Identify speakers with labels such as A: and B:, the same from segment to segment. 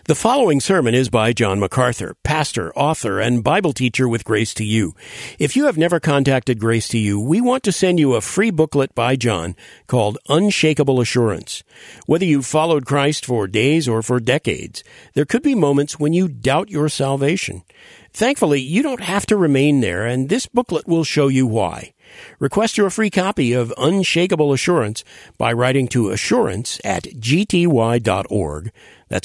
A: The following sermon is by John MacArthur, pastor, author, and Bible teacher with Grace to You. If you have never contacted Grace to You, we want to send you a free booklet by John called Unshakable Assurance. Whether you've followed Christ for days or for decades, there could be moments when you doubt your salvation. Thankfully, you don't have to remain there, and this booklet will show you why. Request your free copy of Unshakable Assurance by writing to assurance@gty.org. That's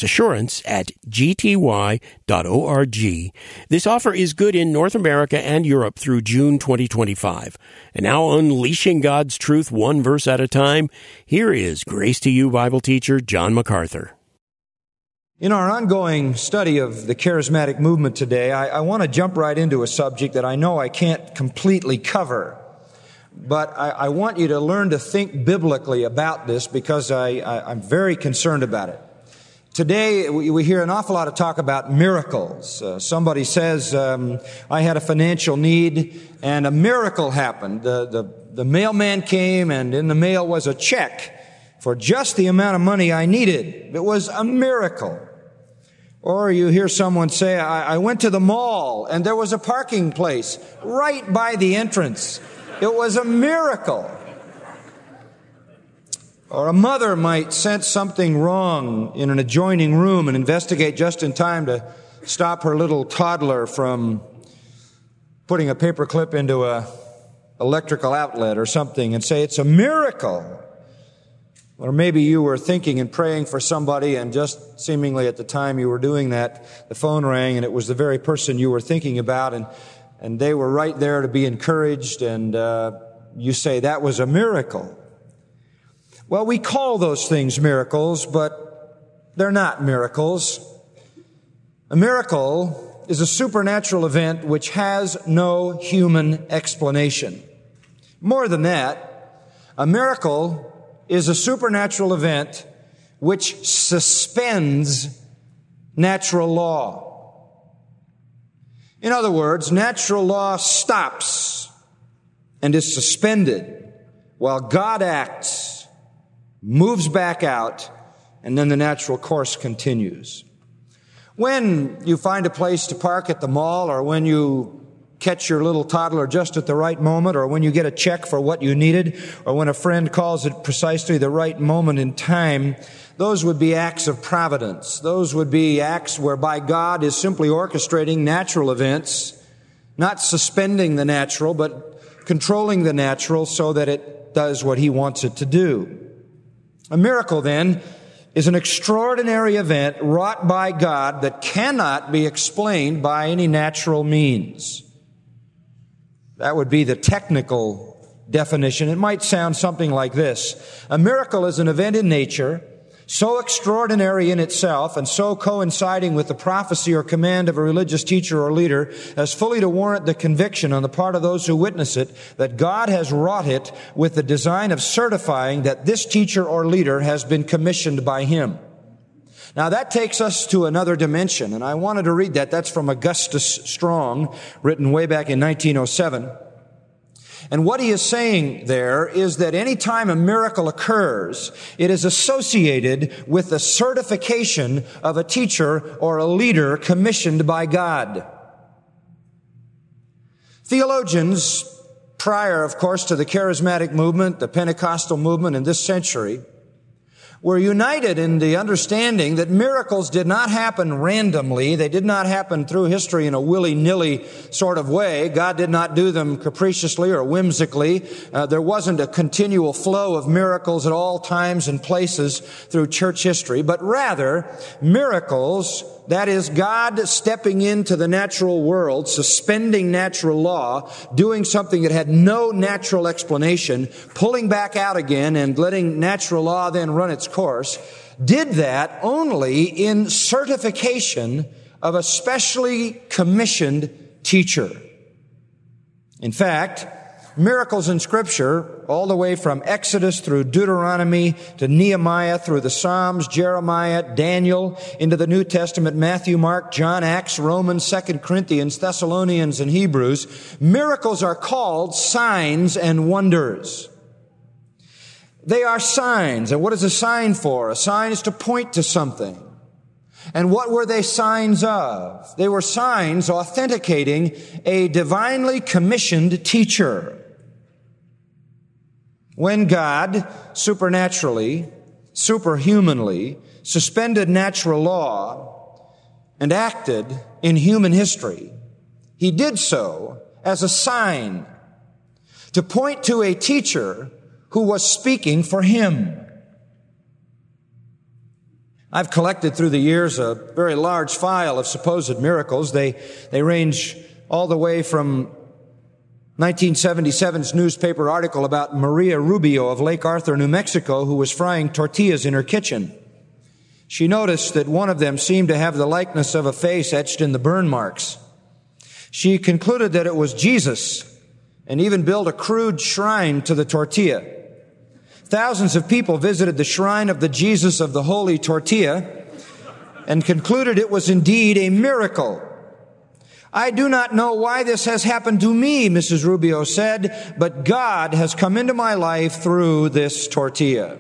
A: assurance@gty.org. This offer is good in North America and Europe through June 2025. And now, unleashing God's truth one verse at a time, here is Grace to You Bible teacher John MacArthur.
B: In our ongoing study of the charismatic movement today, I want to jump right into a subject that I know I can't completely cover. But I want you to learn to think biblically about this because I'm very concerned about it. Today, we hear an awful lot of talk about miracles. Somebody says, I had a financial need and a miracle happened. The mailman came and in the mail was a check for just the amount of money I needed. It was a miracle. Or you hear someone say, I went to the mall and there was a parking place right by the entrance. It was a miracle. Or a mother might sense something wrong in an adjoining room and investigate just in time to stop her little toddler from putting a paper clip into a electrical outlet or something and say it's a miracle. Or maybe you were thinking and praying for somebody and just seemingly at the time you were doing that, the phone rang and it was the very person you were thinking about and they were right there to be encouraged and you say that was a miracle. Well, we call those things miracles, but they're not miracles. A miracle is a supernatural event which has no human explanation. More than that, a miracle is a supernatural event which suspends natural law. In other words, natural law stops and is suspended while God acts, moves back out, and then the natural course continues. When you find a place to park at the mall, or when you catch your little toddler just at the right moment, or when you get a check for what you needed, or when a friend calls at precisely the right moment in time, those would be acts of providence. Those would be acts whereby God is simply orchestrating natural events, not suspending the natural, but controlling the natural so that it does what He wants it to do. A miracle, then, is an extraordinary event wrought by God that cannot be explained by any natural means. That would be the technical definition. It might sound something like this. A miracle is an event in nature so extraordinary in itself and so coinciding with the prophecy or command of a religious teacher or leader as fully to warrant the conviction on the part of those who witness it that God has wrought it with the design of certifying that this teacher or leader has been commissioned by Him. Now that takes us to another dimension, and I wanted to read that. That's from Augustus Strong, written way back in 1907. And what he is saying there is that any time a miracle occurs, it is associated with the certification of a teacher or a leader commissioned by God. Theologians, prior, of course, to the charismatic movement, the Pentecostal movement in this century, were united in the understanding that miracles did not happen randomly. They did not happen through history in a willy-nilly sort of way. God did not do them capriciously or whimsically. There wasn't a continual flow of miracles at all times and places through church history, but rather miracles, that is, God stepping into the natural world, suspending natural law, doing something that had no natural explanation, pulling back out again and letting natural law then run its course, did that only in certification of a specially commissioned teacher. In fact, miracles in Scripture, all the way from Exodus through Deuteronomy to Nehemiah, through the Psalms, Jeremiah, Daniel, into the New Testament, Matthew, Mark, John, Acts, Romans, 2 Corinthians, Thessalonians, and Hebrews, miracles are called signs and wonders. They are signs. And what is a sign for? A sign is to point to something. And what were they signs of? They were signs authenticating a divinely commissioned teacher. When God supernaturally, superhumanly suspended natural law and acted in human history, He did so as a sign to point to a teacher who was speaking for Him. I've collected through the years a very large file of supposed miracles. They range all the way from 1977's newspaper article about Maria Rubio of Lake Arthur, New Mexico, who was frying tortillas in her kitchen. She noticed that one of them seemed to have the likeness of a face etched in the burn marks. She concluded that it was Jesus and even built a crude shrine to the tortilla. Thousands of people visited the shrine of the Jesus of the Holy Tortilla and concluded it was indeed a miracle. I do not know why this has happened to me, Mrs. Rubio said, but God has come into my life through this tortilla.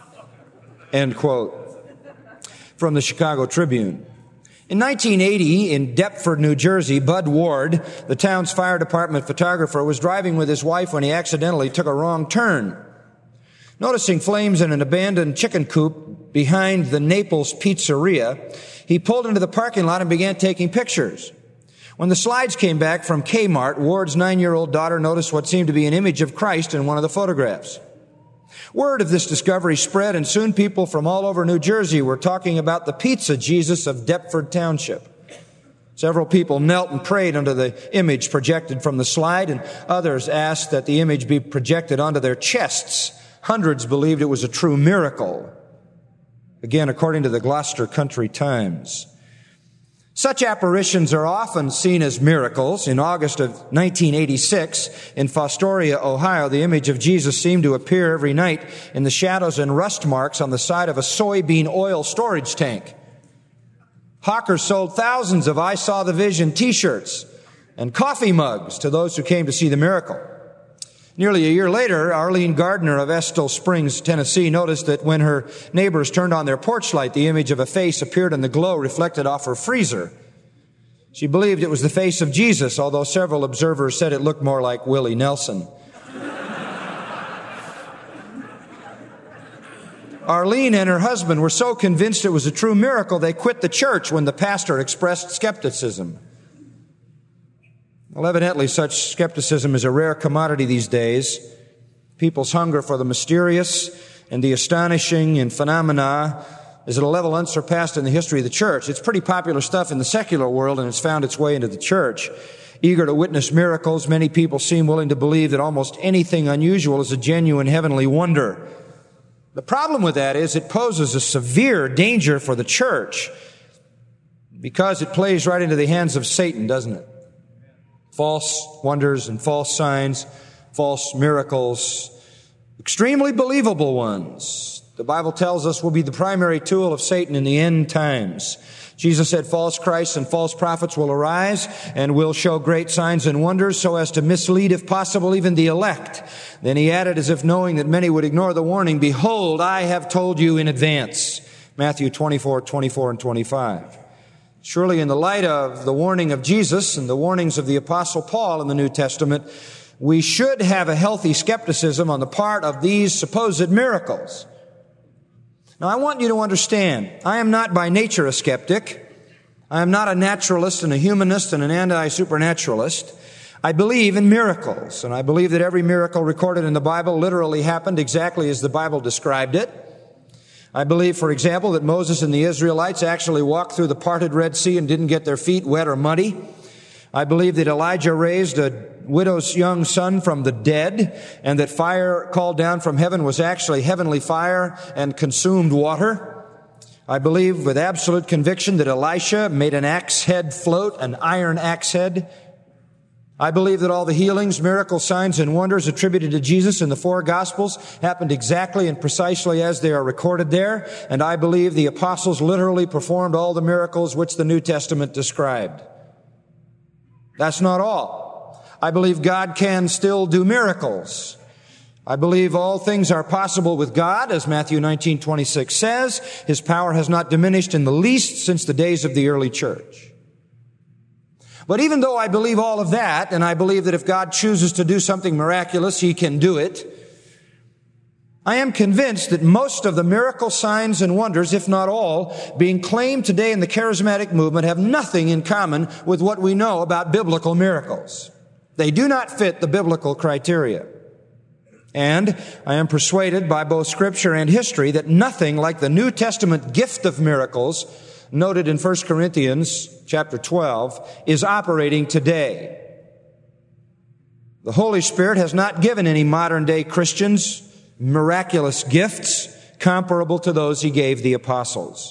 B: End quote. From the Chicago Tribune. In 1980, in Deptford, New Jersey, Bud Ward, the town's fire department photographer, was driving with his wife when he accidentally took a wrong turn. Noticing flames in an abandoned chicken coop behind the Naples Pizzeria, he pulled into the parking lot and began taking pictures. When the slides came back from Kmart, Ward's 9-year-old daughter noticed what seemed to be an image of Christ in one of the photographs. Word of this discovery spread, and soon people from all over New Jersey were talking about the Pizza Jesus of Deptford Township. Several people knelt and prayed under the image projected from the slide, and others asked that the image be projected onto their chests. Hundreds believed it was a true miracle. Again, according to the Gloucester Country Times. Such apparitions are often seen as miracles. In August of 1986, in Fostoria, Ohio, the image of Jesus seemed to appear every night in the shadows and rust marks on the side of a soybean oil storage tank. Hawkers sold thousands of I Saw the Vision t-shirts and coffee mugs to those who came to see the miracle. Nearly a year later, Arlene Gardner of Estill Springs, Tennessee, noticed that when her neighbors turned on their porch light, the image of a face appeared in the glow reflected off her freezer. She believed it was the face of Jesus, although several observers said it looked more like Willie Nelson. Arlene and her husband were so convinced it was a true miracle, they quit the church when the pastor expressed skepticism. Well, evidently, such skepticism is a rare commodity these days. People's hunger for the mysterious and the astonishing and phenomena is at a level unsurpassed in the history of the church. It's pretty popular stuff in the secular world, and it's found its way into the church. Eager to witness miracles, many people seem willing to believe that almost anything unusual is a genuine heavenly wonder. The problem with that is it poses a severe danger for the church because it plays right into the hands of Satan, doesn't it? False wonders and false signs, false miracles, extremely believable ones. The Bible tells us will be the primary tool of Satan in the end times. Jesus said false Christs and false prophets will arise and will show great signs and wonders so as to mislead, if possible, even the elect. Then he added, as if knowing that many would ignore the warning, behold, I have told you in advance. Matthew 24 and 25. Surely in the light of the warning of Jesus and the warnings of the Apostle Paul in the New Testament, we should have a healthy skepticism on the part of these supposed miracles. Now, I want you to understand, I am not by nature a skeptic. I am not a naturalist and a humanist and an anti-supernaturalist. I believe in miracles, and I believe that every miracle recorded in the Bible literally happened exactly as the Bible described it. I believe, for example, that Moses and the Israelites actually walked through the parted Red Sea and didn't get their feet wet or muddy. I believe that Elijah raised a widow's young son from the dead, and that fire called down from heaven was actually heavenly fire and consumed water. I believe with absolute conviction that Elisha made an axe head float, an iron axe head. I believe that all the healings, miracles, signs, and wonders attributed to Jesus in the four Gospels happened exactly and precisely as they are recorded there. And I believe the apostles literally performed all the miracles which the New Testament described. That's not all. I believe God can still do miracles. I believe all things are possible with God, as Matthew 19:26 says. His power has not diminished in the least since the days of the early church. But even though I believe all of that, and I believe that if God chooses to do something miraculous, He can do it, I am convinced that most of the miracle signs and wonders, if not all, being claimed today in the charismatic movement have nothing in common with what we know about biblical miracles. They do not fit the biblical criteria. And I am persuaded by both Scripture and history that nothing like the New Testament gift of miracles noted in 1 Corinthians chapter 12 is operating today. The Holy Spirit has not given any modern day Christians miraculous gifts comparable to those He gave the apostles.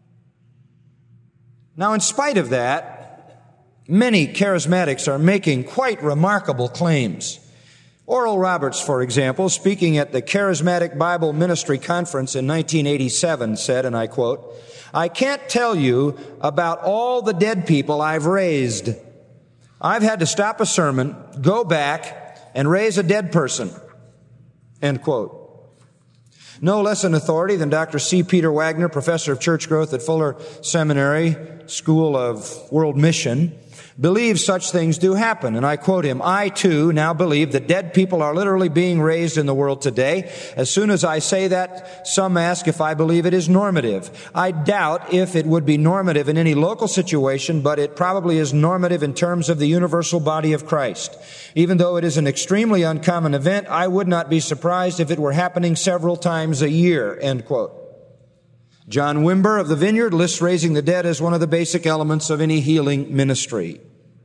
B: Now, in spite of that, many charismatics are making quite remarkable claims. Oral Roberts, for example, speaking at the Charismatic Bible Ministry Conference in 1987, said, and I quote, "I can't tell you about all the dead people I've raised. I've had to stop a sermon, go back, and raise a dead person." End quote. No less an authority than Dr. C. Peter Wagner, professor of church growth at Fuller Seminary, School of World Mission, believes such things do happen. And I quote him, "I too now believe that dead people are literally being raised in the world today. As soon as I say that, some ask if I believe it is normative. I doubt if it would be normative in any local situation, but it probably is normative in terms of the universal body of Christ. Even though it is an extremely uncommon event, I would not be surprised if it were happening several times a year." End quote. John Wimber of the Vineyard lists raising the dead as one of the basic elements of any healing ministry.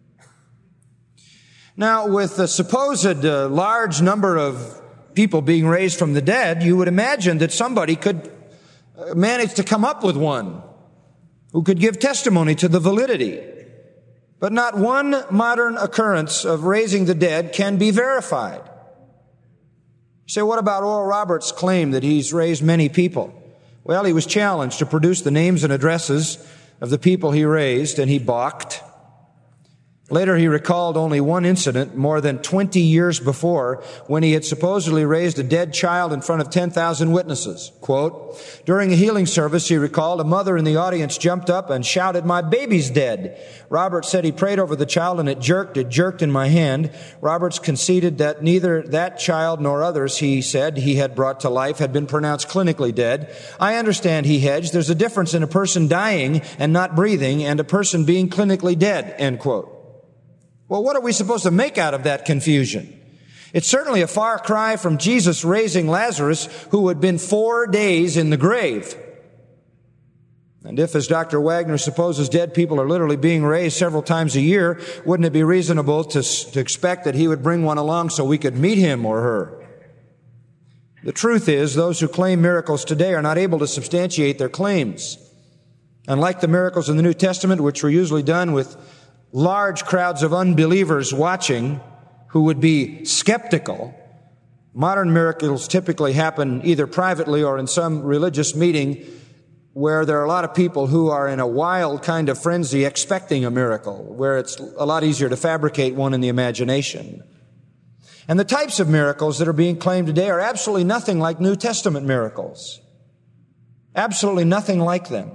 B: Now, with the supposed large number of people being raised from the dead, you would imagine that somebody could manage to come up with one who could give testimony to the validity. But not one modern occurrence of raising the dead can be verified. You say, what about Oral Roberts' claim that he's raised many people? Well, he was challenged to produce the names and addresses of the people he raised, and he balked. Later, he recalled only one incident more than 20 years before when he had supposedly raised a dead child in front of 10,000 witnesses. Quote, "During a healing service," he recalled, "a mother in the audience jumped up and shouted, 'My baby's dead.' Roberts said he prayed over the child and it jerked in my hand. Roberts conceded that neither that child nor others he said he had brought to life had been pronounced clinically dead. I understand," he hedged, "there's a difference in a person dying and not breathing and a person being clinically dead." End quote. Well, what are we supposed to make out of that confusion? It's certainly a far cry from Jesus raising Lazarus, who had been 4 days in the grave. And if, as Dr. Wagner supposes, dead people are literally being raised several times a year, wouldn't it be reasonable to expect that he would bring one along so we could meet him or her? The truth is, those who claim miracles today are not able to substantiate their claims. Unlike the miracles in the New Testament, which were usually done with large crowds of unbelievers watching who would be skeptical, modern miracles typically happen either privately or in some religious meeting where there are a lot of people who are in a wild kind of frenzy expecting a miracle, where it's a lot easier to fabricate one in the imagination. And the types of miracles that are being claimed today are absolutely nothing like New Testament miracles. Absolutely nothing like them.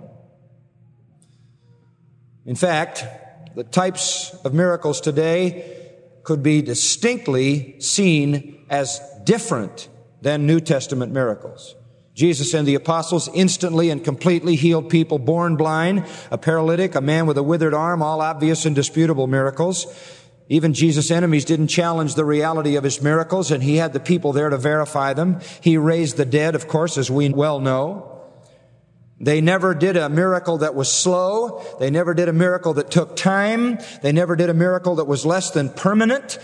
B: In fact, the types of miracles today could be distinctly seen as different than New Testament miracles. Jesus and the apostles instantly and completely healed people born blind, a paralytic, a man with a withered arm, all obvious and disputable miracles. Even Jesus' enemies didn't challenge the reality of his miracles, and he had the people there to verify them. He raised the dead, of course, as we well know. They never did a miracle that was slow. They never did a miracle that took time. They never did a miracle that was less than permanent.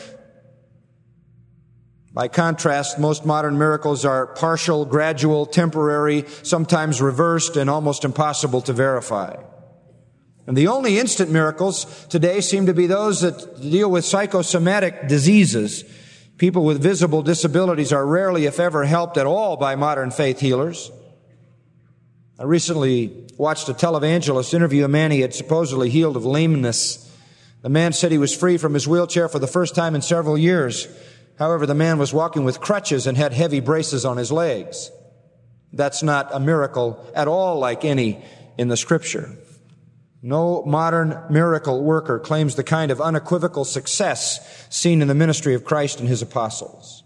B: By contrast, most modern miracles are partial, gradual, temporary, sometimes reversed, and almost impossible to verify. And the only instant miracles today seem to be those that deal with psychosomatic diseases. People with visible disabilities are rarely, if ever, helped at all by modern faith healers. I recently watched a televangelist interview a man he had supposedly healed of lameness. The man said he was free from his wheelchair for the first time in several years. However, the man was walking with crutches and had heavy braces on his legs. That's not a miracle at all like any in the Scripture. No modern miracle worker claims the kind of unequivocal success seen in the ministry of Christ and His apostles.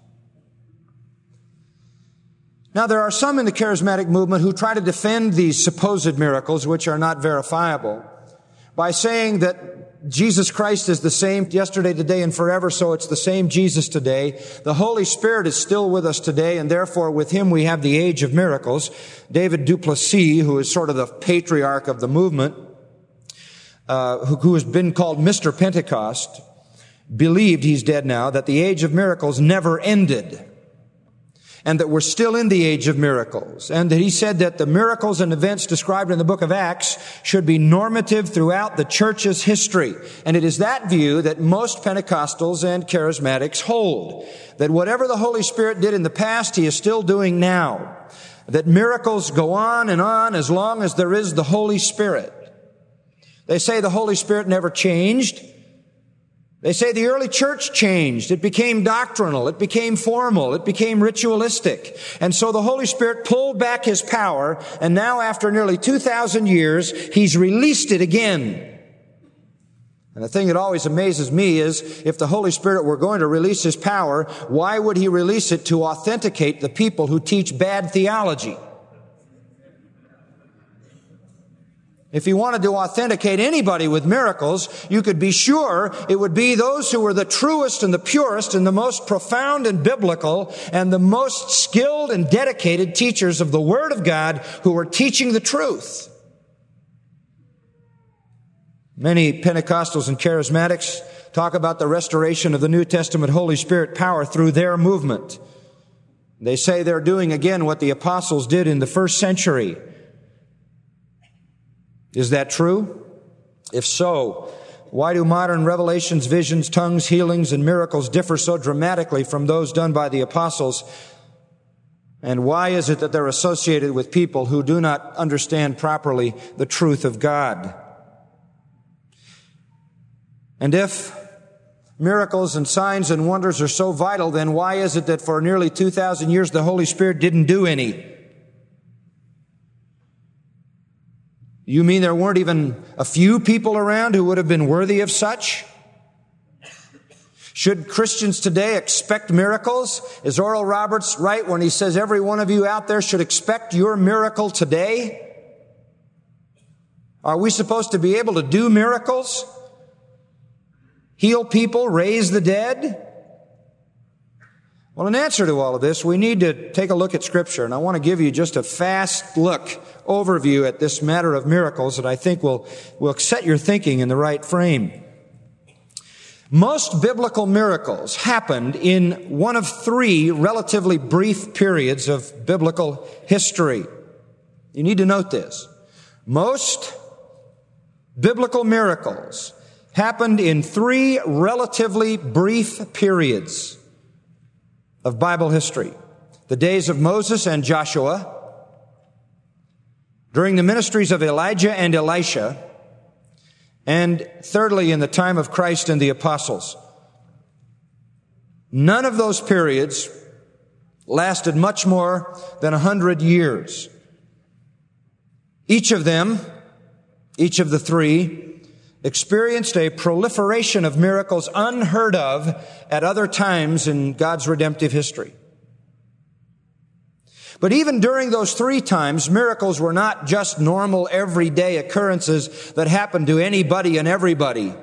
B: Now, there are some in the charismatic movement who try to defend these supposed miracles, which are not verifiable, by saying that Jesus Christ is the same yesterday, today, and forever, so it's the same Jesus today. The Holy Spirit is still with us today, and therefore with Him we have the age of miracles. David Duplessis, who is sort of the patriarch of the movement, who has been called Mr. Pentecost, believed, he's dead now, that the age of miracles never ended, and that we're still in the age of miracles, and that he said that the miracles and events described in the book of Acts should be normative throughout the church's history. And it is that view that most Pentecostals and charismatics hold, that whatever the Holy Spirit did in the past, He is still doing now, that miracles go on as long as there is the Holy Spirit. They say the Holy Spirit never changed. They say the early church changed. It became doctrinal. It became formal. It became ritualistic. And so the Holy Spirit pulled back His power, and now after nearly 2,000 years, He's released it again. And the thing that always amazes me is, if the Holy Spirit were going to release His power, why would He release it to authenticate the people who teach bad theology? If He wanted to authenticate anybody with miracles, you could be sure it would be those who were the truest and the purest and the most profound and biblical and the most skilled and dedicated teachers of the Word of God who were teaching the truth. Many Pentecostals and charismatics talk about the restoration of the New Testament Holy Spirit power through their movement. They say they're doing again what the apostles did in the first century. Is that true? If so, why do modern revelations, visions, tongues, healings, and miracles differ so dramatically from those done by the apostles? And why is it that they're associated with people who do not understand properly the truth of God? And if miracles and signs and wonders are so vital, then why is it that for nearly 2,000 years the Holy Spirit didn't do any? You mean there weren't even a few people around who would have been worthy of such? Should Christians today expect miracles? Is Oral Roberts right when he says every one of you out there should expect your miracle today? Are we supposed to be able to do miracles? Heal people, raise the dead? Well, in answer to all of this, we need to take a look at Scripture, and I want to give you just a fast look, overview at this matter of miracles that I think will set your thinking in the right frame. Most biblical miracles happened in one of three relatively brief periods of biblical history. You need to note this. Most biblical miracles happened in three relatively brief periods of Bible history. The days of Moses and Joshua, during the ministries of Elijah and Elisha, and thirdly, in the time of Christ and the apostles. None of those periods lasted much more than 100 years. Each of them, each of the three, experienced a proliferation of miracles unheard of at other times in God's redemptive history. But even during those three times, miracles were not just normal, everyday occurrences that happened to anybody and everybody.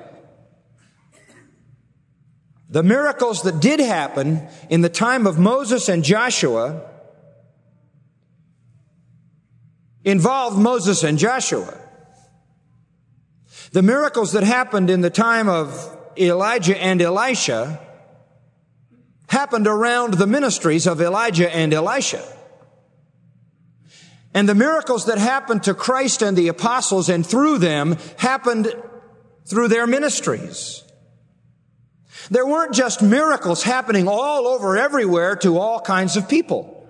B: The miracles that did happen in the time of Moses and Joshua involved Moses and Joshua. The miracles that happened in the time of Elijah and Elisha happened around the ministries of Elijah and Elisha. And the miracles that happened to Christ and the apostles and through them happened through their ministries. There weren't just miracles happening all over everywhere to all kinds of people.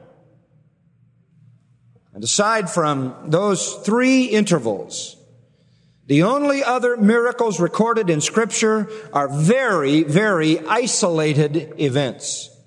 B: And aside from those three intervals, the only other miracles recorded in Scripture are very, very isolated events.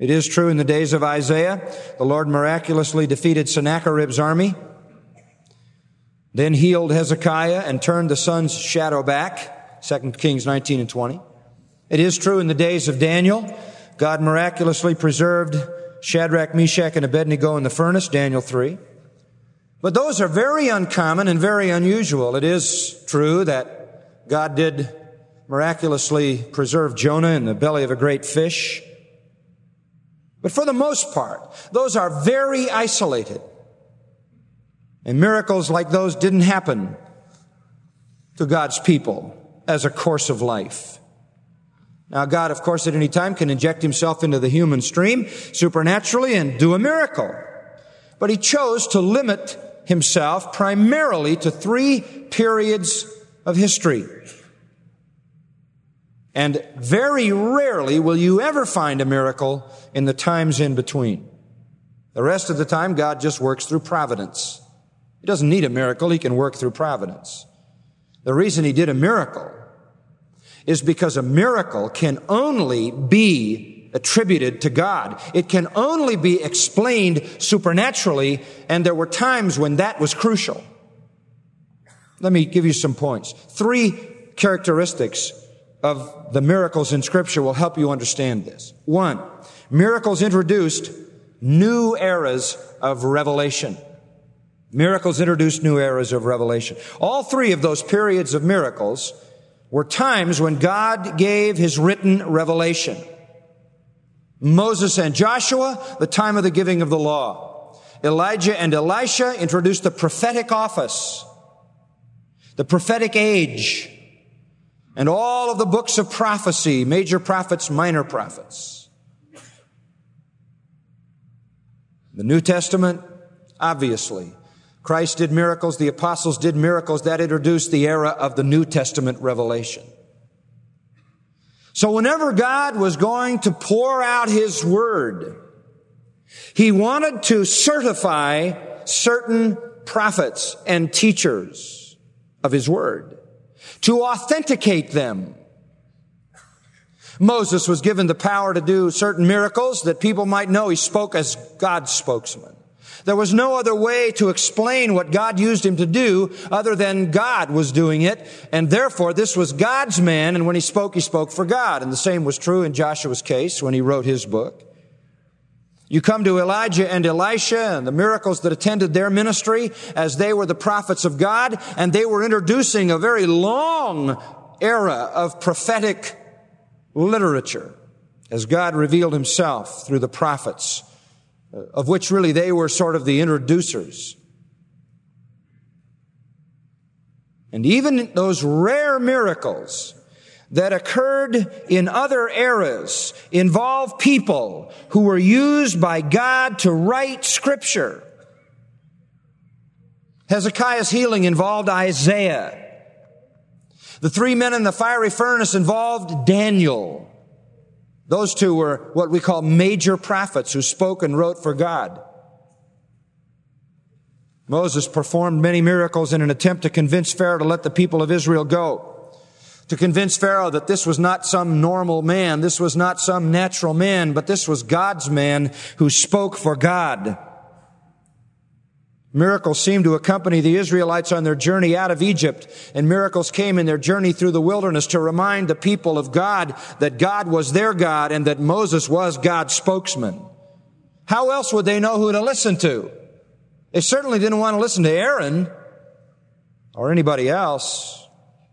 B: It is true in the days of Isaiah, the Lord miraculously defeated Sennacherib's army, then healed Hezekiah and turned the sun's shadow back, 2 Kings 19 and 20. It is true in the days of Daniel, God miraculously preserved Shadrach, Meshach, and Abednego in the furnace, Daniel 3. But those are very uncommon and very unusual. It is true that God did miraculously preserve Jonah in the belly of a great fish. But for the most part, those are very isolated. And miracles like those didn't happen to God's people as a course of life. Now, God, of course, at any time can inject himself into the human stream supernaturally and do a miracle. But he chose to limit himself primarily to 3 periods of history. And very rarely will you ever find a miracle in the times in between. The rest of the time, God just works through providence. He doesn't need a miracle. He can work through providence. The reason he did a miracle is because a miracle can only be attributed to God. It can only be explained supernaturally, and there were times when that was crucial. Let me give you some points. 3 characteristics of the miracles in Scripture will help you understand this. 1, miracles introduced new eras of revelation. Miracles introduced new eras of revelation. All 3 of those periods of miracles were times when God gave his written revelation. Moses and Joshua, the time of the giving of the law. Elijah and Elisha introduced the prophetic office, the prophetic age, and all of the books of prophecy, major prophets, minor prophets. The New Testament, obviously, Christ did miracles, the apostles did miracles. That introduced the era of the New Testament revelation. So whenever God was going to pour out his word, he wanted to certify certain prophets and teachers of his word, to authenticate them. Moses was given the power to do certain miracles that people might know he spoke as God's spokesman. There was no other way to explain what God used him to do other than God was doing it, and therefore this was God's man, and when he spoke for God. And the same was true in Joshua's case when he wrote his book. You come to Elijah and Elisha and the miracles that attended their ministry as they were the prophets of God, and they were introducing a very long era of prophetic literature as God revealed himself through the prophets, of which really they were sort of the introducers. And even those rare miracles that occurred in other eras involve people who were used by God to write Scripture. Hezekiah's healing involved Isaiah. The 3 men in the fiery furnace involved Daniel. Those 2 were what we call major prophets who spoke and wrote for God. Moses performed many miracles in an attempt to convince Pharaoh to let the people of Israel go. To convince Pharaoh that this was not some normal man, this was not some natural man, but this was God's man who spoke for God. Miracles seemed to accompany the Israelites on their journey out of Egypt, and miracles came in their journey through the wilderness to remind the people of God that God was their God and that Moses was God's spokesman. How else would they know who to listen to? They certainly didn't want to listen to Aaron or anybody else.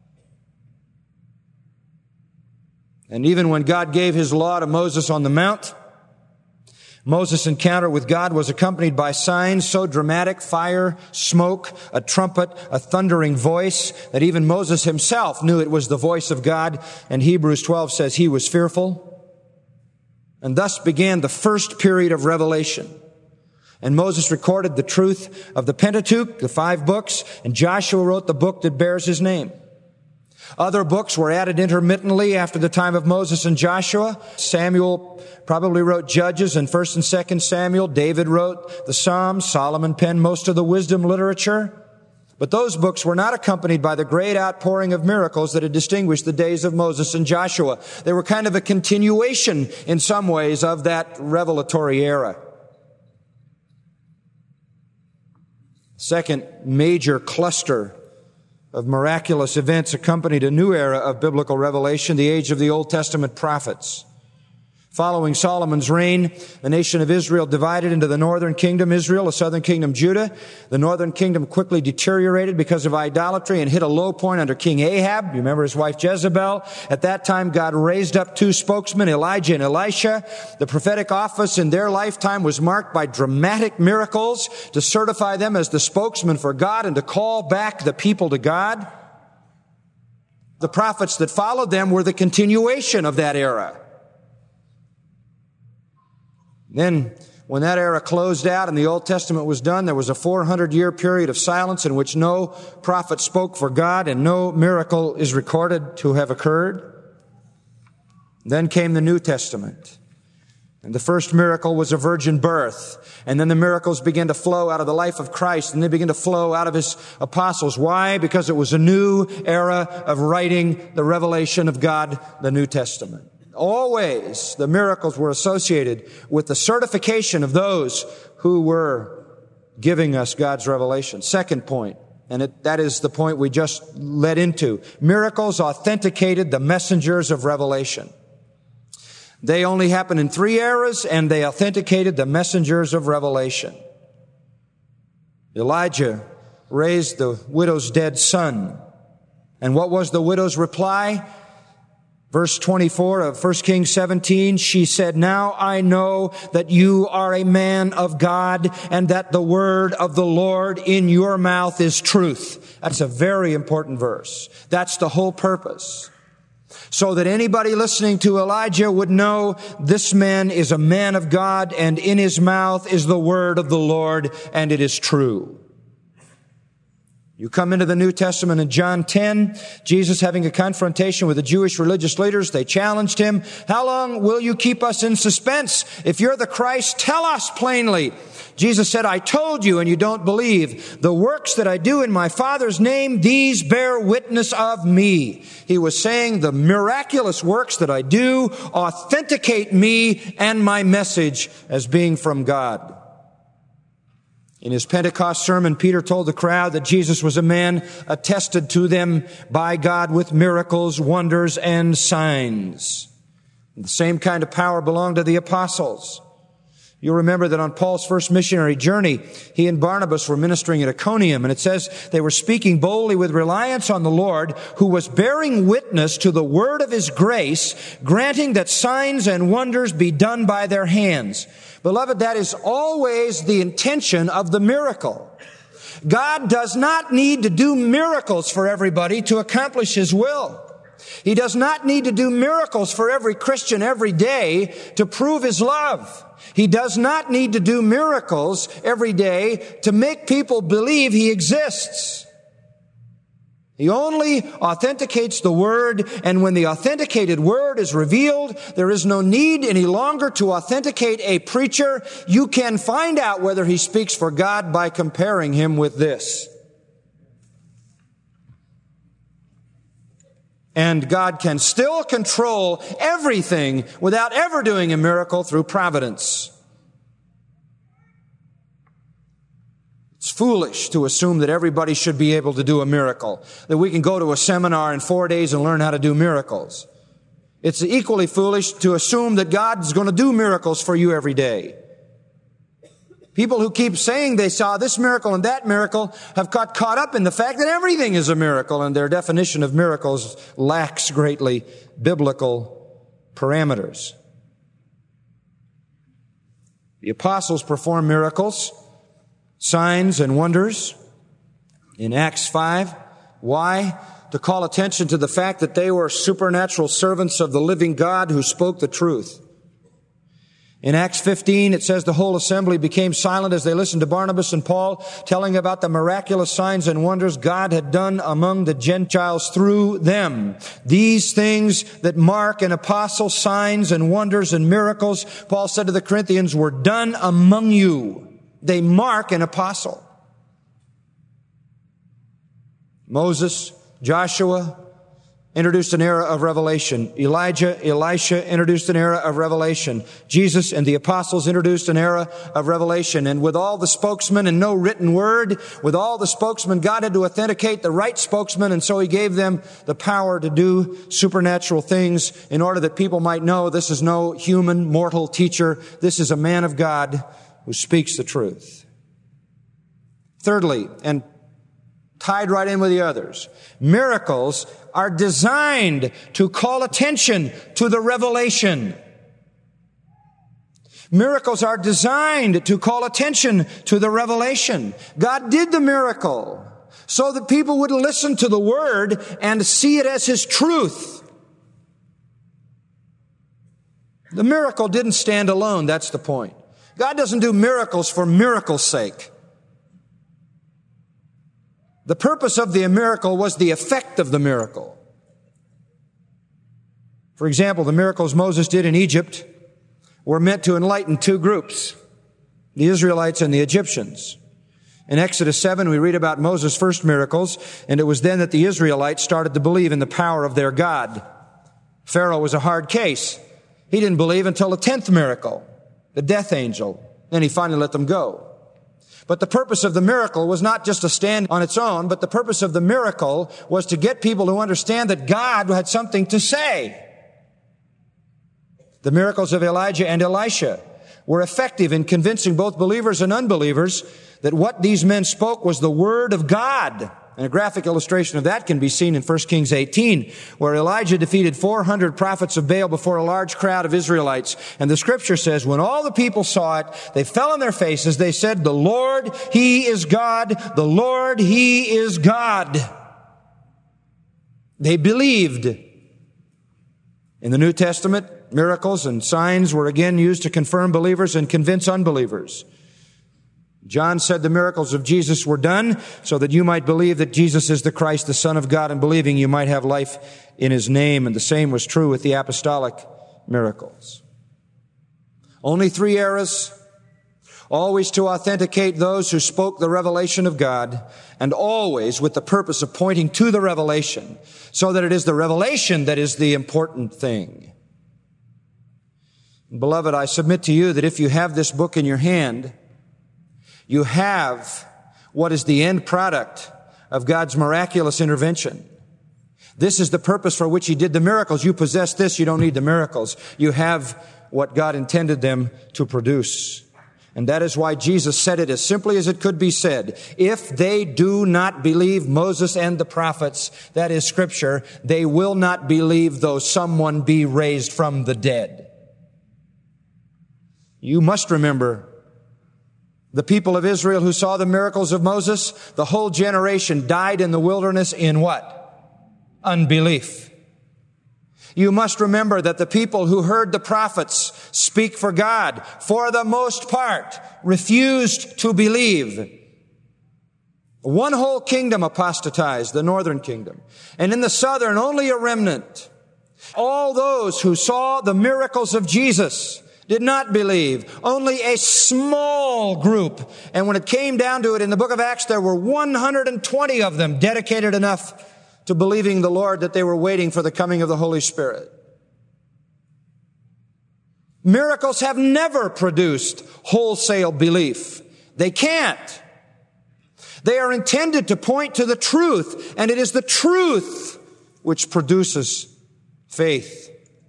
B: And even when God gave his law to Moses on the mount, Moses' encounter with God was accompanied by signs so dramatic, fire, smoke, a trumpet, a thundering voice, that even Moses himself knew it was the voice of God. And Hebrews 12 says he was fearful. And thus began the first period of revelation. And Moses recorded the truth of the Pentateuch, the 5 books, and Joshua wrote the book that bears his name. Other books were added intermittently after the time of Moses and Joshua. Samuel probably wrote Judges and 1st and 2nd Samuel. David wrote the Psalms. Solomon penned most of the wisdom literature. But those books were not accompanied by the great outpouring of miracles that had distinguished the days of Moses and Joshua. They were kind of a continuation, in some ways, of that revelatory era. Second major cluster of miraculous events accompanied a new era of biblical revelation, the age of the Old Testament prophets. Following Solomon's reign, the nation of Israel divided into the northern kingdom, Israel, the southern kingdom, Judah. The northern kingdom quickly deteriorated because of idolatry and hit a low point under King Ahab. You remember his wife Jezebel. At that time, God raised up two spokesmen, Elijah and Elisha. The prophetic office in their lifetime was marked by dramatic miracles to certify them as the spokesman for God and to call back the people to God. The prophets that followed them were the continuation of that era. Then, when that era closed out and the Old Testament was done, there was a 400-year period of silence in which no prophet spoke for God and no miracle is recorded to have occurred. Then came the New Testament. And the first miracle was a virgin birth. And then the miracles began to flow out of the life of Christ, and they began to flow out of His apostles. Why? Because it was a new era of writing the revelation of God, the New Testament. Always the miracles were associated with the certification of those who were giving us God's revelation. Second point, and that is the point we just led into. Miracles authenticated the messengers of revelation. They only happened in three eras, and they authenticated the messengers of revelation. Elijah raised the widow's dead son. And what was the widow's reply? Verse 24 of 1 Kings 17, she said, "Now I know that you are a man of God and that the word of the Lord in your mouth is truth." That's a very important verse. That's the whole purpose. So that anybody listening to Elijah would know this man is a man of God and in his mouth is the word of the Lord and it is true. You come into the New Testament in John 10, Jesus having a confrontation with the Jewish religious leaders. They challenged Him. "How long will you keep us in suspense? If you're the Christ, tell us plainly." Jesus said, "I told you and you don't believe. The works that I do in my Father's name, these bear witness of me." He was saying the miraculous works that I do authenticate me and my message as being from God. In his Pentecost sermon, Peter told the crowd that Jesus was a man attested to them by God with miracles, wonders, and signs. And the same kind of power belonged to the apostles. You'll remember that on Paul's first missionary journey, he and Barnabas were ministering at Iconium, and it says they were speaking boldly with reliance on the Lord, who was bearing witness to the word of His grace, granting that signs and wonders be done by their hands. Beloved, that is always the intention of the miracle. God does not need to do miracles for everybody to accomplish His will. He does not need to do miracles for every Christian every day to prove His love. He does not need to do miracles every day to make people believe He exists. He only authenticates the Word, and when the authenticated Word is revealed, there is no need any longer to authenticate a preacher. You can find out whether he speaks for God by comparing him with this. And God can still control everything without ever doing a miracle through providence. It's foolish to assume that everybody should be able to do a miracle, that we can go to a seminar in 4 days and learn how to do miracles. It's equally foolish to assume that God's going to do miracles for you every day. People who keep saying they saw this miracle and that miracle have got caught up in the fact that everything is a miracle, and their definition of miracles lacks greatly biblical parameters. The apostles performed miracles, signs and wonders in Acts 5. Why? To call attention to the fact that they were supernatural servants of the living God who spoke the truth. In Acts 15, it says the whole assembly became silent as they listened to Barnabas and Paul telling about the miraculous signs and wonders God had done among the Gentiles through them. These things that mark an apostle, signs and wonders and miracles, Paul said to the Corinthians, were done among you. They mark an apostle. Moses, Joshua introduced an era of revelation. Elijah, Elisha introduced an era of revelation. Jesus and the apostles introduced an era of revelation. And with all the spokesmen and no written word, with all the spokesmen, God had to authenticate the right spokesman, and so He gave them the power to do supernatural things in order that people might know this is no human, mortal teacher. This is a man of God who speaks the truth. Thirdly, and tied right in with the others, miracles are designed to call attention to the revelation. Miracles are designed to call attention to the revelation. God did the miracle so that people would listen to the Word and see it as His truth. The miracle didn't stand alone, that's the point. God doesn't do miracles for miracle's sake. The purpose of the miracle was the effect of the miracle. For example, the miracles Moses did in Egypt were meant to enlighten two groups, the Israelites and the Egyptians. In Exodus 7, we read about Moses' first miracles, and it was then that the Israelites started to believe in the power of their God. Pharaoh was a hard case. He didn't believe until the 10th miracle, the death angel. Then he finally let them go. But the purpose of the miracle was not just to stand on its own, but the purpose of the miracle was to get people to understand that God had something to say. The miracles of Elijah and Elisha were effective in convincing both believers and unbelievers that what these men spoke was the Word of God. And a graphic illustration of that can be seen in 1 Kings 18, where Elijah defeated 400 prophets of Baal before a large crowd of Israelites. And the Scripture says, when all the people saw it, they fell on their faces. They said, "The Lord, He is God. The Lord, He is God." They believed. In the New Testament, miracles and signs were again used to confirm believers and convince unbelievers. John said the miracles of Jesus were done so that you might believe that Jesus is the Christ, the Son of God, and believing you might have life in His name. And the same was true with the apostolic miracles. Only 3 eras, always to authenticate those who spoke the revelation of God, and always with the purpose of pointing to the revelation, so that it is the revelation that is the important thing. Beloved, I submit to you that if you have this book in your hand, you have what is the end product of God's miraculous intervention. This is the purpose for which He did the miracles. You possess this, you don't need the miracles. You have what God intended them to produce. And that is why Jesus said it as simply as it could be said. If they do not believe Moses and the prophets, that is Scripture, they will not believe though someone be raised from the dead. You must remember the people of Israel who saw the miracles of Moses, the whole generation died in the wilderness in what? Unbelief. You must remember that the people who heard the prophets speak for God, for the most part, refused to believe. One whole kingdom apostatized, the northern kingdom. And in the southern, only a remnant. All those who saw the miracles of Jesus did not believe. Only a small group. And when it came down to it, in the book of Acts, there were 120 of them dedicated enough to believing the Lord that they were waiting for the coming of the Holy Spirit. Miracles have never produced wholesale belief. They can't. They are intended to point to the truth, and it is the truth which produces faith.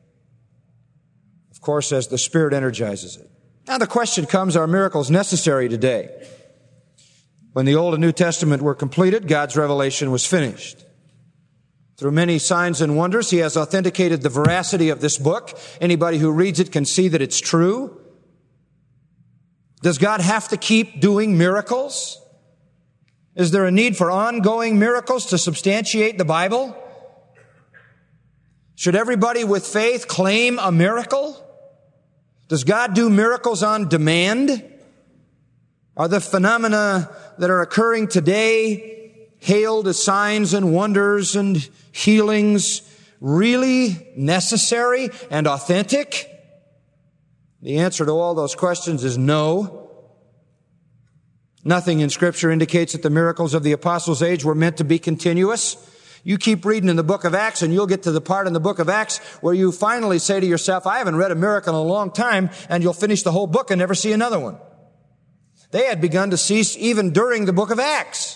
B: Of course, as the Spirit energizes it. Now the question comes, are miracles necessary today? When the Old and New Testament were completed, God's revelation was finished. Through many signs and wonders, He has authenticated the veracity of this book. Anybody who reads it can see that it's true. Does God have to keep doing miracles? Is there a need for ongoing miracles to substantiate the Bible? Should everybody with faith claim a miracle? Does God do miracles on demand? Are the phenomena that are occurring today hailed as signs and wonders and healings really necessary and authentic? The answer to all those questions is no. Nothing in Scripture indicates that the miracles of the apostles' age were meant to be continuous. You keep reading in the book of Acts and you'll get to the part in the book of Acts where you finally say to yourself, I haven't read a miracle in a long time, and you'll finish the whole book and never see another one. They had begun to cease even during the book of Acts.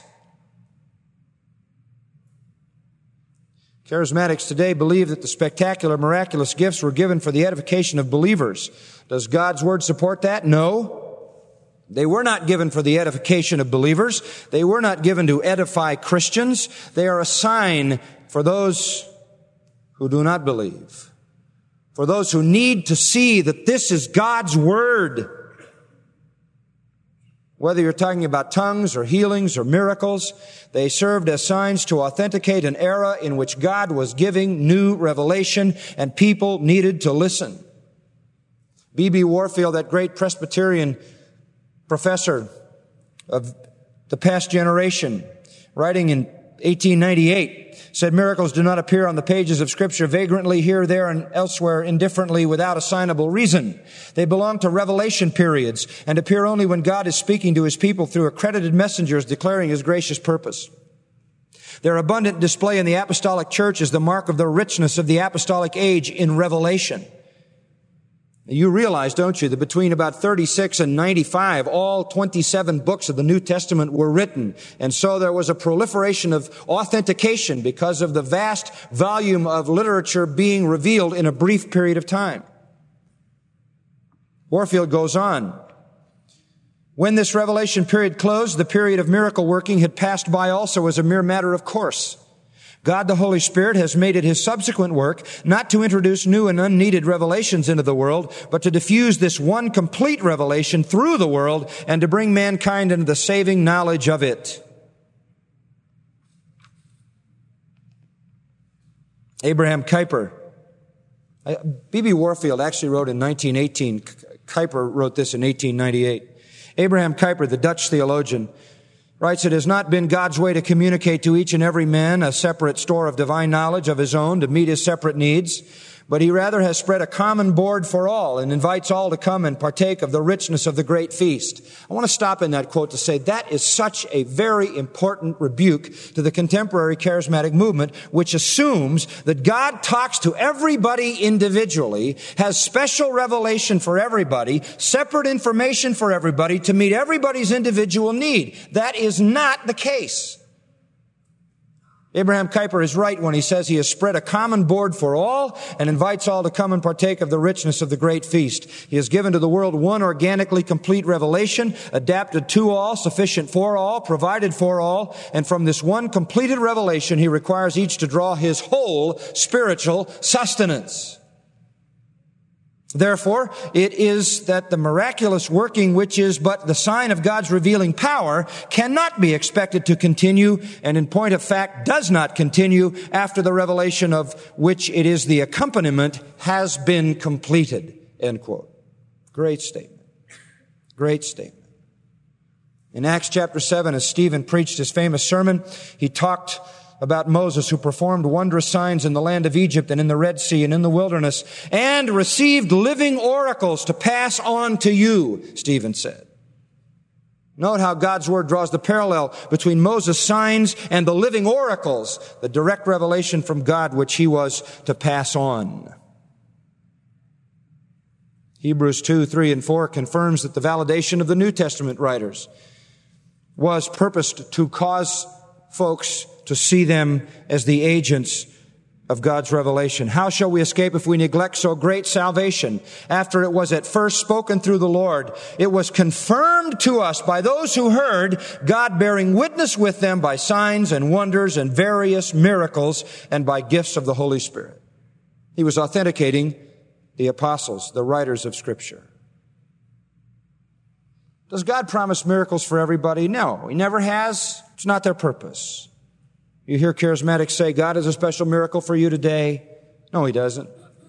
B: Charismatics today believe that the spectacular, miraculous gifts were given for the edification of believers. Does God's Word support that? No. They were not given for the edification of believers. They were not given to edify Christians. They are a sign for those who do not believe, for those who need to see that this is God's Word. Whether you're talking about tongues or healings or miracles, they served as signs to authenticate an era in which God was giving new revelation and people needed to listen. B.B. Warfield, that great Presbyterian professor of the past generation, writing in 1898, said miracles do not appear on the pages of Scripture vagrantly here, there, and elsewhere indifferently without assignable reason. They belong to revelation periods and appear only when God is speaking to His people through accredited messengers declaring His gracious purpose. Their abundant display in the apostolic church is the mark of the richness of the apostolic age in revelation. You realize, don't you, that between about 36 and 95, all 27 books of the New Testament were written. And so there was a proliferation of authentication because of the vast volume of literature being revealed in a brief period of time. Warfield goes on. When this revelation period closed, the period of miracle working had passed by also as a mere matter of course. God the Holy Spirit has made it His subsequent work not to introduce new and unneeded revelations into the world, but to diffuse this one complete revelation through the world and to bring mankind into the saving knowledge of it. Abraham Kuyper. B.B. Warfield actually wrote in 1918. Kuyper wrote this in 1898. Abraham Kuyper, the Dutch theologian, writes, it has not been God's way to communicate to each and every man a separate store of divine knowledge of his own to meet his separate needs, but He rather has spread a common board for all and invites all to come and partake of the richness of the great feast. I want to stop in that quote to say that is such a very important rebuke to the contemporary charismatic movement, which assumes that God talks to everybody individually, has special revelation for everybody, separate information for everybody to meet everybody's individual need. That is not the case. Abraham Kuyper is right when he says He has spread a common board for all and invites all to come and partake of the richness of the great feast. He has given to the world one organically complete revelation, adapted to all, sufficient for all, provided for all, and from this one completed revelation He requires each to draw his whole spiritual sustenance. Therefore, it is that the miraculous working, which is but the sign of God's revealing power, cannot be expected to continue, and in point of fact does not continue after the revelation of which it is the accompaniment has been completed. End quote. Great statement. Great statement. In Acts chapter 7, as Stephen preached his famous sermon, he talked about Moses, who performed wondrous signs in the land of Egypt and in the Red Sea and in the wilderness, and received living oracles to pass on to you, Stephen said. Note how God's Word draws the parallel between Moses' signs and the living oracles, the direct revelation from God which he was to pass on. Hebrews 2, 3, and 4 confirms that the validation of the New Testament writers was purposed to cause folks to see them as the agents of God's revelation. How shall we escape if we neglect so great salvation? After it was at first spoken through the Lord, it was confirmed to us by those who heard, God bearing witness with them by signs and wonders and various miracles and by gifts of the Holy Spirit. He was authenticating the apostles, the writers of Scripture. Does God promise miracles for everybody? No, He never has. It's not their purpose. You hear charismatics say, God has a special miracle for you today. No, He doesn't.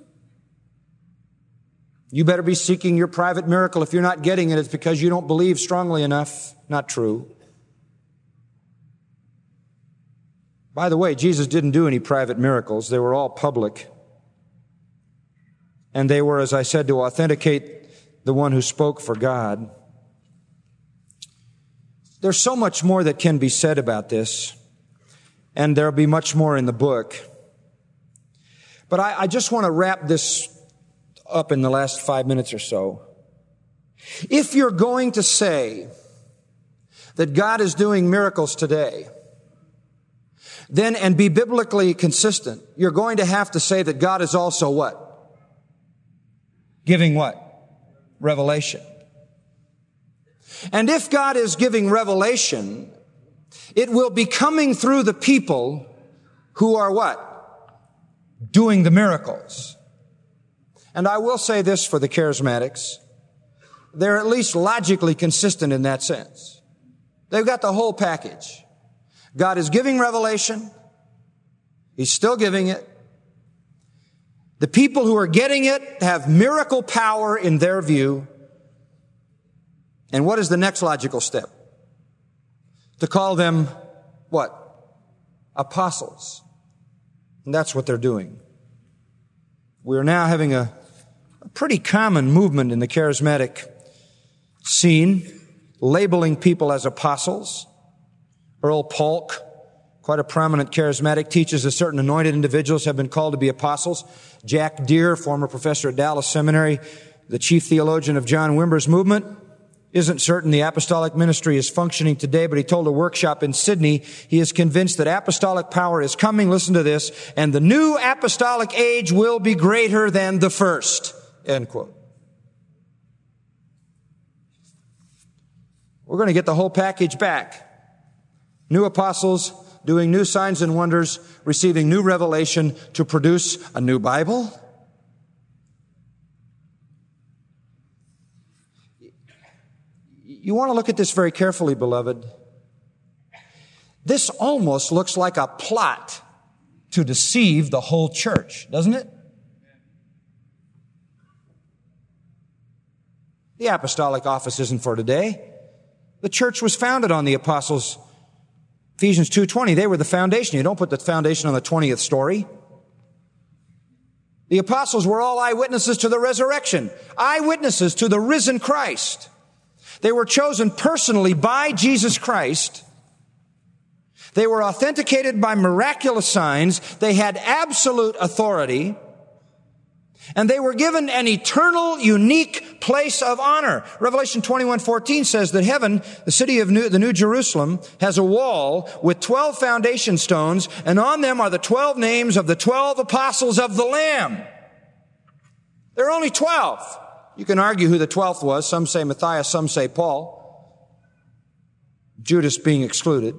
B: You better be seeking your private miracle. If you're not getting it, it's because you don't believe strongly enough. Not true. By the way, Jesus didn't do any private miracles. They were all public. And they were, as I said, to authenticate the one who spoke for God. There's so much more that can be said about this, and there'll be much more in the book. But I just want to wrap this up in the last 5 minutes or so. If you're going to say that God is doing miracles today, then, and be biblically consistent, you're going to have to say that God is also what? Giving what? Revelation. And if God is giving revelation, it will be coming through the people who are what? Doing the miracles. And I will say this for the charismatics. They're at least logically consistent in that sense. They've got the whole package. God is giving revelation. He's still giving it. The people who are getting it have miracle power in their view. And what is the next logical step? To call them what? Apostles. And that's what they're doing. We're now having a pretty common movement in the charismatic scene, labeling people as apostles. Earl Polk, quite a prominent charismatic, teaches that certain anointed individuals have been called to be apostles. Jack Deere, former professor at Dallas Seminary, the chief theologian of John Wimber's movement, isn't certain the apostolic ministry is functioning today, but he told a workshop in Sydney he is convinced that apostolic power is coming, listen to this, and the new apostolic age will be greater than the first. End quote. We're going to get the whole package back. New apostles doing new signs and wonders, receiving new revelation to produce a new Bible. You want to look at this very carefully, beloved. This almost looks like a plot to deceive the whole church, doesn't it? The apostolic office isn't for today. The church was founded on the apostles. Ephesians 2:20, they were the foundation. You don't put the foundation on the 20th story. The apostles were all eyewitnesses to the resurrection, eyewitnesses to the risen Christ. They were chosen personally by Jesus Christ. They were authenticated by miraculous signs. They had absolute authority. And they were given an eternal, unique place of honor. Revelation 21:14 says that heaven, the city of the New Jerusalem, has a wall with 12 foundation stones, and on them are the 12 names of the 12 apostles of the Lamb. There are only 12. You can argue who the 12th was. Some say Matthias, some say Paul. Judas being excluded.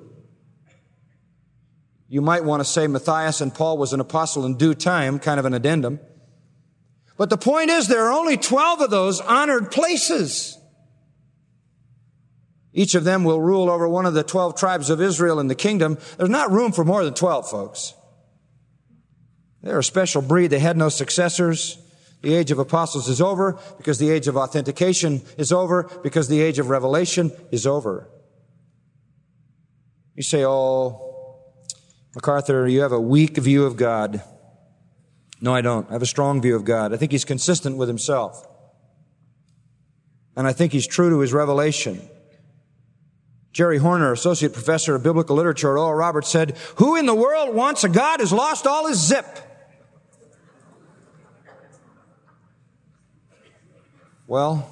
B: You might want to say Matthias and Paul was an apostle in due time, kind of an addendum. But the point is, there are only 12 of those honored places. Each of them will rule over one of the 12 tribes of Israel in the kingdom. There's not room for more than 12, folks. They're a special breed. They had no successors. The age of apostles is over because the age of authentication is over because the age of revelation is over. You say, oh, MacArthur, you have a weak view of God. No, I don't. I have a strong view of God. I think He's consistent with Himself. And I think He's true to His revelation. Jerry Horner, associate professor of biblical literature at Oral Roberts, said, "Who in the world wants a God who's lost all his zip?" Well,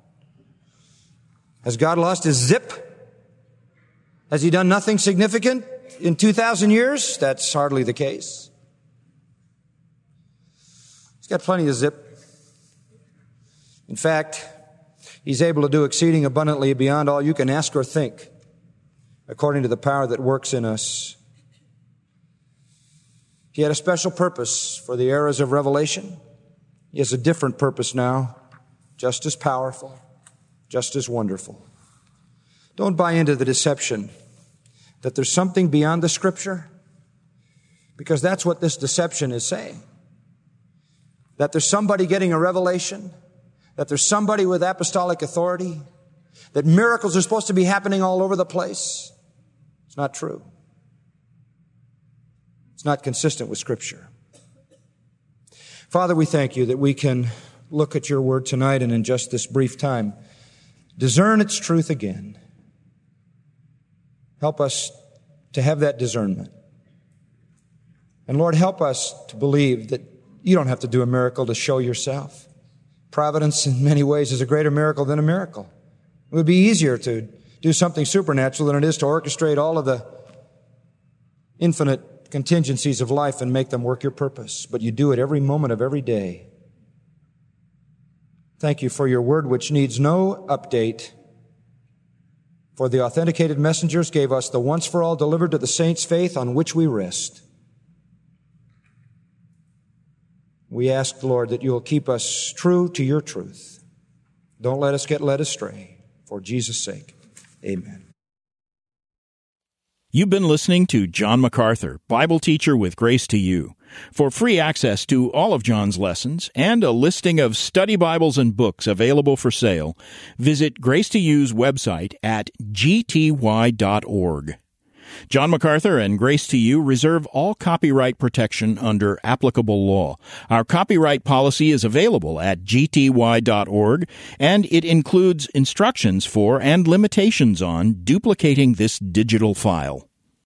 B: has God lost His zip? Has He done nothing significant in 2,000 years? That's hardly the case. He's got plenty of zip. In fact, He's able to do exceeding abundantly beyond all you can ask or think, according to the power that works in us. He had a special purpose for the eras of revelation. He has a different purpose now, just as powerful, just as wonderful. Don't buy into the deception that there's something beyond the Scripture, because that's what this deception is saying. That there's somebody getting a revelation, that there's somebody with apostolic authority, that miracles are supposed to be happening all over the place. It's not true. It's not consistent with Scripture. Father, we thank You that we can look at Your Word tonight and in just this brief time discern its truth again. Help us to have that discernment. And Lord, help us to believe that you don't have to do a miracle to show yourself. Providence in many ways is a greater miracle than a miracle. It would be easier to do something supernatural than it is to orchestrate all of the infinite contingencies of life and make them work your purpose. But you do it every moment of every day. Thank you for your word, which needs no update. For the authenticated messengers gave us the once for all delivered to the saints' faith on which we rest. We ask, Lord, that you'll keep us true to your truth. Don't let us get led astray. For Jesus' sake, amen.
A: You've been listening to John MacArthur, Bible teacher with Grace to You. For free access to all of John's lessons and a listing of study Bibles and books available for sale, visit Grace to You's website at gty.org. John MacArthur and Grace to You reserve all copyright protection under applicable law. Our copyright policy is available at gty.org, and it includes instructions for and limitations on duplicating this digital file.